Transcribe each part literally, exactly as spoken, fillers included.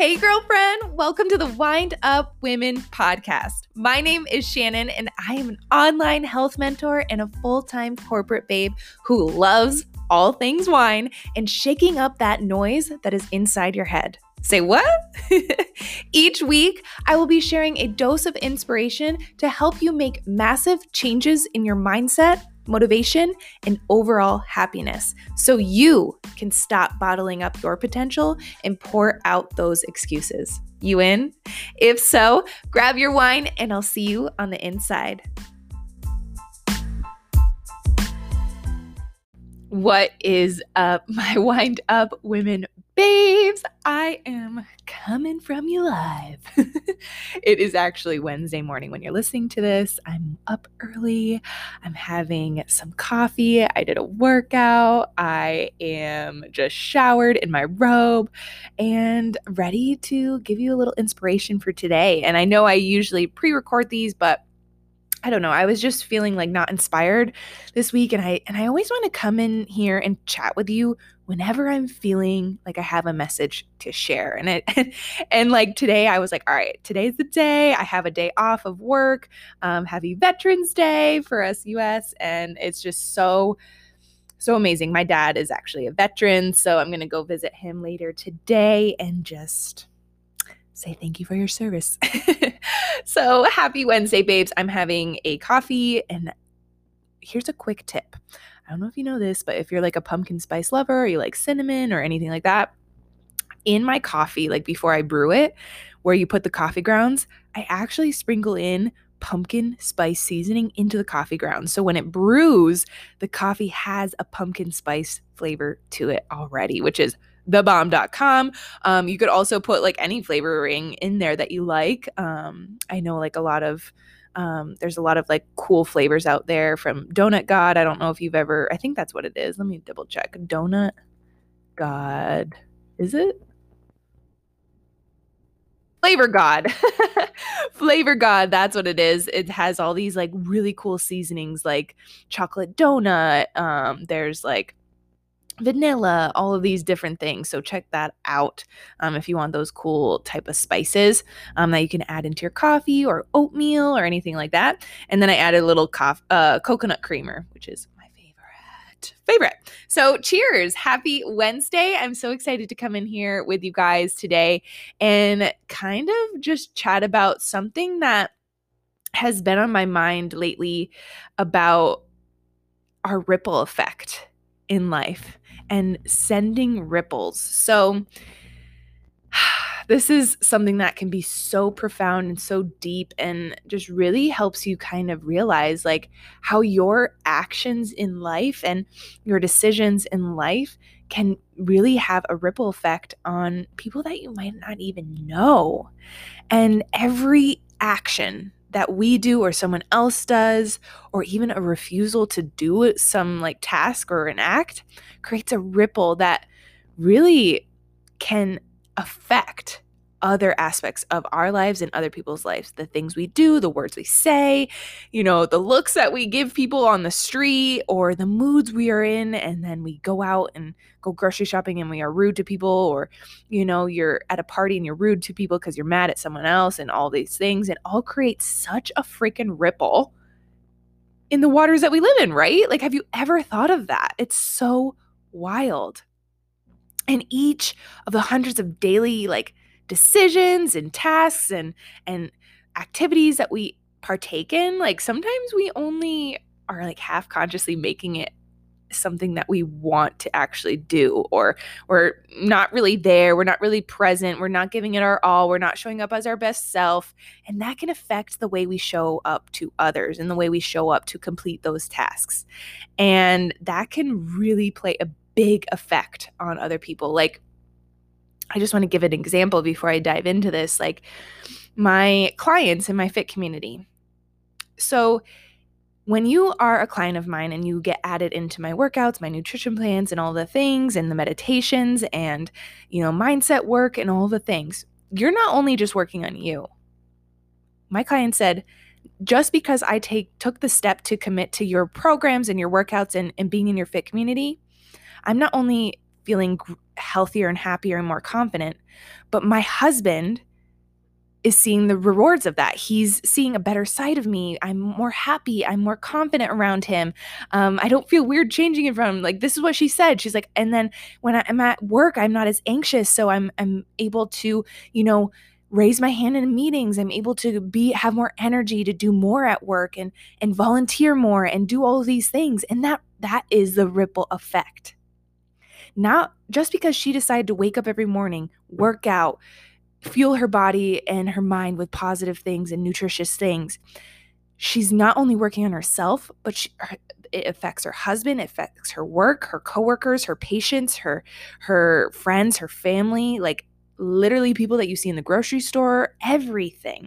Hey, girlfriend, welcome to the Wind Up Women podcast. My name is Shannon, and I am an online health mentor and a full-time corporate babe who loves all things wine and shaking up that noise that is inside your head. Say what? Each week, I will be sharing a dose of inspiration to help you make massive changes in your mindset, motivation, and overall happiness so you can stop bottling up your potential and pour out those excuses. You in? If so, grab your wine and I'll see you on the inside. What is up, my wind up women babes? I am coming from you live. It is actually Wednesday morning when you're listening to this. I'm up early. I'm having some coffee. I did a workout. I am just showered in my robe and ready to give you a little inspiration for today. And I know I usually pre-record these, but I don't know. I was just feeling like not inspired this week. And I and I always want to come in here and chat with you whenever I'm feeling like I have a message to share. And it and like today I was like, all right, today's the day. I have a day off of work. Um, happy Veterans Day for us U S. And it's just so, so amazing. My dad is actually a veteran. So I'm going to go visit him later today and just say thank you for your service. So happy Wednesday, babes. I'm having a coffee, and here's a quick tip. I don't know if you know this, but if you're like a pumpkin spice lover or you like cinnamon or anything like that, in my coffee, like before I brew it, where you put the coffee grounds, I actually sprinkle in pumpkin spice seasoning into the coffee grounds. So when it brews, the coffee has a pumpkin spice flavor to it already, which is the bomb dot com. Um, you could also put like any flavoring in there that you like. Um, I know like a lot of, um, there's a lot of like cool flavors out there from Donut God. I don't know if you've ever, I think that's what it is. Let me double check. Donut God. Is it? Flavor God. Flavor God, that's what it is. It has all these like really cool seasonings like chocolate donut. Um, there's like vanilla, all of these different things. So check that out um, if you want those cool type of spices um, that you can add into your coffee or oatmeal or anything like that. And then I added a little cof- uh, coconut creamer, which is my favorite. Favorite. So cheers. Happy Wednesday. I'm so excited to come in here with you guys today and kind of just chat about something that has been on my mind lately about our ripple effect in life and sending ripples. So this is something that can be so profound and so deep and just really helps you kind of realize like how your actions in life and your decisions in life can really have a ripple effect on people that you might not even know. And every action that we do or someone else does, or even a refusal to do some like task or an act, creates a ripple that really can affect other aspects of our lives and other people's lives. The things we do, the words we say, you know, the looks that we give people on the street or the moods we are in. And then we go out and go grocery shopping and we are rude to people, or, you know, you're at a party and you're rude to people because you're mad at someone else and all these things. It all creates such a freaking ripple in the waters that we live in, right? Like, have you ever thought of that? It's so wild. And each of the hundreds of daily, like, decisions and tasks and and activities that we partake in, like sometimes we only are like half consciously making it something that we want to actually do, or we're not really there, we're not really present, we're not giving it our all, we're not showing up as our best self, and that can affect the way we show up to others and the way we show up to complete those tasks. And that can really play a big effect on other people. Like, I just want to give an example before I dive into this, like my clients in my fit community. So when you are a client of mine and you get added into my workouts, my nutrition plans and all the things and the meditations and, you know, mindset work and all the things, you're not only just working on you. My client said, just because I take took the step to commit to your programs and your workouts and, and being in your fit community, I'm not only feeling healthier and happier and more confident. But my husband is seeing the rewards of that. He's seeing a better side of me. I'm more happy. I'm more confident around him. Um, I don't feel weird changing in front of him. Like, this is what she said. She's like, and then when I'm at work, I'm not as anxious. So I'm, I'm able to, you know, raise my hand in meetings. I'm able to be, have more energy to do more at work and, and volunteer more and do all of these things. And that, that is the ripple effect. Not just because she decided to wake up every morning, work out, fuel her body and her mind with positive things and nutritious things. She's not only working on herself, but she, it affects her husband, it affects her work, her coworkers, her patients, her her friends, her family, like literally people that you see in the grocery store, everything.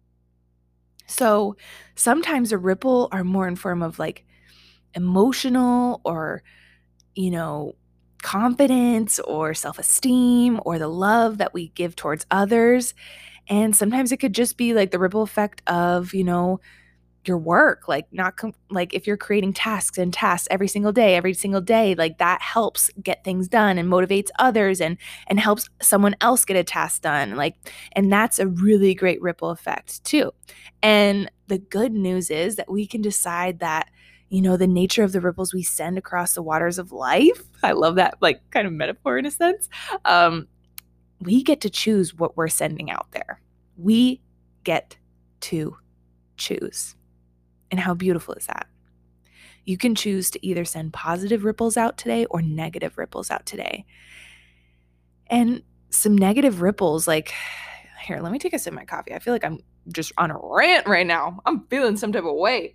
So sometimes a ripple are more in form of like emotional or, you know, confidence or self-esteem or the love that we give towards others. And sometimes it could just be like the ripple effect of, you know, your work, like not com- like if you're creating tasks and tasks every single day, every single day, like that helps get things done and motivates others and and helps someone else get a task done. Like, and that's a really great ripple effect too. And the good news is that we can decide that, you know, the nature of the ripples we send across the waters of life. I love that, like, kind of metaphor in a sense. Um, we get to choose what we're sending out there. We get to choose. And how beautiful is that? You can choose to either send positive ripples out today or negative ripples out today. And some negative ripples, like, here, let me take a sip of my coffee. I feel like I'm just on a rant right now. I'm feeling some type of way.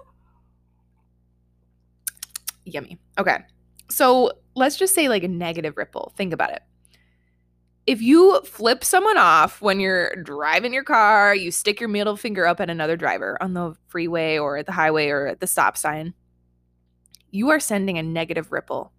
Yummy. Okay. So let's just say like a negative ripple. Think about it. If you flip someone off when you're driving your car, you stick your middle finger up at another driver on the freeway or at the highway or at the stop sign, you are sending a negative ripple.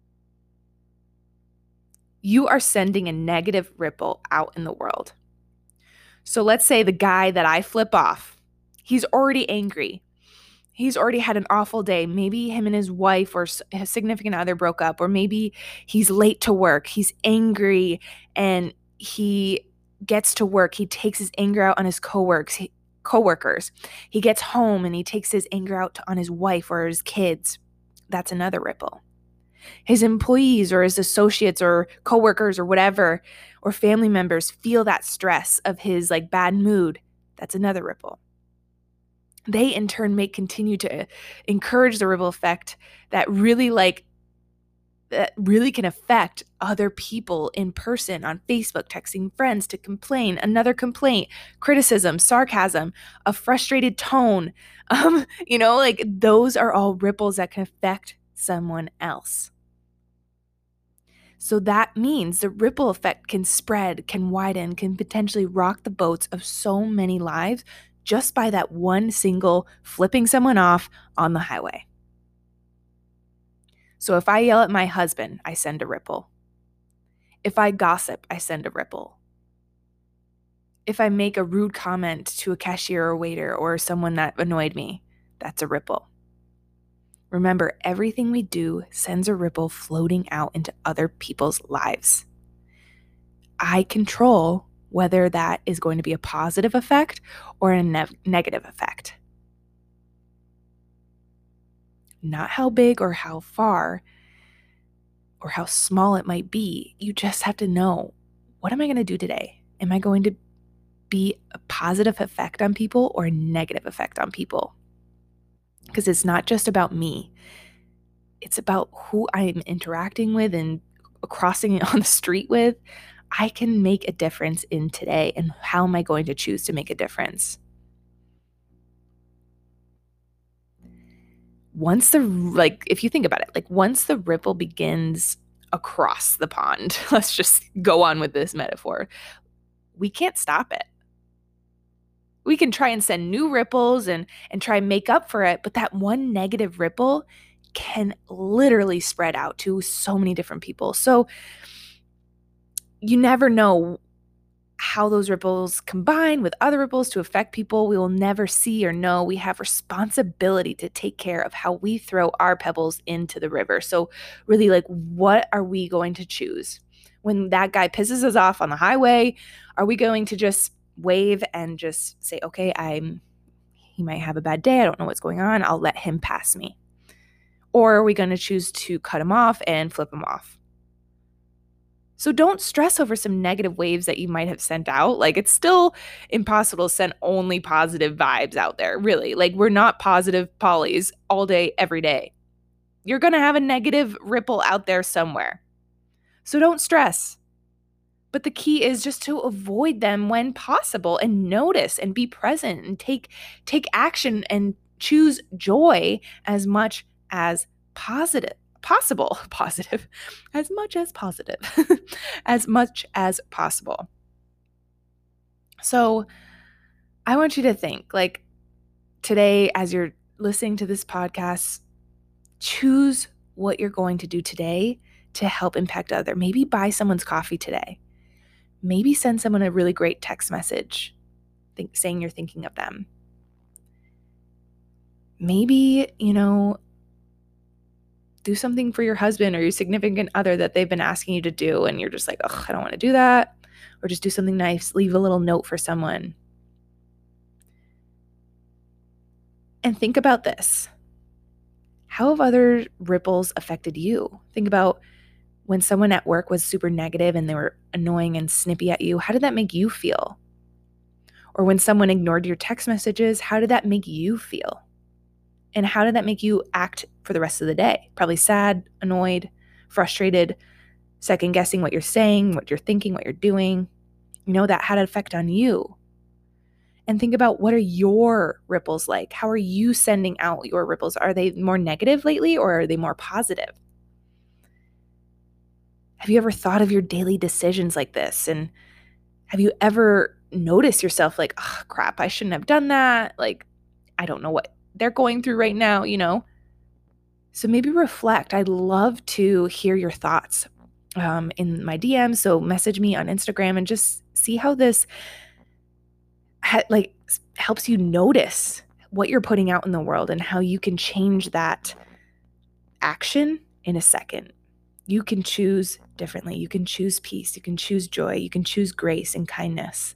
You are sending a negative ripple out in the world. So let's say the guy that I flip off, he's already angry. He's already had an awful day. Maybe him and his wife or his significant other broke up, or maybe he's late to work. He's angry and he gets to work. He takes his anger out on his coworkers. He, coworkers. He gets home and he takes his anger out on his wife or his kids. That's another ripple. His employees or his associates or coworkers or whatever, or family members feel that stress of his like bad mood. That's another ripple. They in turn may continue to encourage the ripple effect that really like that really can affect other people in person on Facebook, texting friends to complain, another complaint, criticism, sarcasm, a frustrated tone. Um, you know, like those are all ripples that can affect someone else. So that means the ripple effect can spread, can widen, can potentially rock the boats of so many lives just by that one single flipping someone off on the highway. So if I yell at my husband, I send a ripple. If I gossip, I send a ripple. If I make a rude comment to a cashier or waiter or someone that annoyed me, that's a ripple. Remember, everything we do sends a ripple floating out into other people's lives. I control whether that is going to be a positive effect or a ne- negative effect. Not how big or how far or how small it might be. You just have to know, what am I going to do today? Am I going to be a positive effect on people or a negative effect on people? Because it's not just about me. It's about who I'm interacting with and crossing on the street with. I can make a difference in today, and how am I going to choose to make a difference? Once the, like, if you think about it, like once the ripple begins across the pond, let's just go on with this metaphor, we can't stop it. We can try and send new ripples and, and try and make up for it, but that one negative ripple can literally spread out to so many different people. So you never know how those ripples combine with other ripples to affect people we will never see or know. We have responsibility to take care of how we throw our pebbles into the river. So really, like, what are we going to choose? When that guy pisses us off on the highway, are we going to just wave and just say, okay, I'm, he might have a bad day. I don't know what's going on. I'll let him pass me. Or are we going to choose to cut him off and flip him off? So don't stress over some negative waves that you might have sent out. Like, it's still impossible to send only positive vibes out there, really. Like, we're not positive polys all day, every day. You're going to have a negative ripple out there somewhere. So don't stress. But the key is just to avoid them when possible and notice and be present and take, take action and choose joy as much as positive. Possible, positive, as much as positive, as much as possible. So I want you to think, like, today, as you're listening to this podcast, choose what you're going to do today to help impact others. Maybe buy someone's coffee today. Maybe send someone a really great text message think, saying you're thinking of them. Maybe, you know, do something for your husband or your significant other that they've been asking you to do, and you're just like, oh, I don't want to do that. Or just do something nice. Leave a little note for someone. And think about this. How have other ripples affected you? Think about when someone at work was super negative and they were annoying and snippy at you. How did that make you feel? Or when someone ignored your text messages, how did that make you feel? And how did that make you act for the rest of the day? Probably sad, annoyed, frustrated, second guessing what you're saying, what you're thinking, what you're doing. You know, that had an effect on you. And think about, what are your ripples like? How are you sending out your ripples? Are they more negative lately, or are they more positive? Have you ever thought of your daily decisions like this? And have you ever noticed yourself like, oh, crap, I shouldn't have done that. Like, I don't know what they're going through right now, you know? So maybe reflect. I'd love to hear your thoughts um, in my D Ms. So message me on Instagram and just see how this ha- like helps you notice what you're putting out in the world and how you can change that action in a second. You can choose differently. You can choose peace. You can choose joy. You can choose grace and kindness.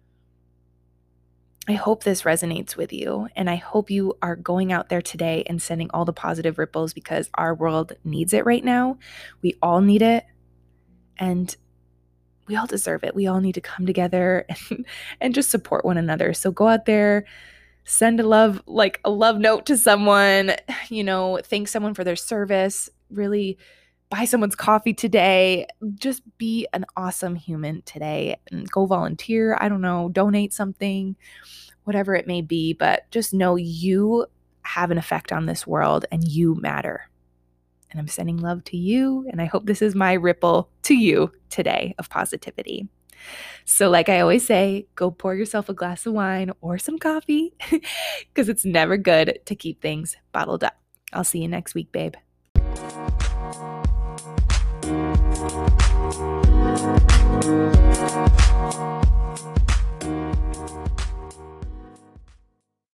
I hope this resonates with you, and I hope you are going out there today and sending all the positive ripples, because our world needs it right now. We all need it, and we all deserve it. We all need to come together and, and just support one another. So go out there, send a love, like a love note to someone, you know, thank someone for their service, really buy someone's coffee today. Just be an awesome human today and go volunteer. I don't know, donate something, whatever it may be, but just know you have an effect on this world and you matter. And I'm sending love to you, and I hope this is my ripple to you today of positivity. So like I always say, go pour yourself a glass of wine or some coffee, because it's never good to keep things bottled up. I'll see you next week, babe.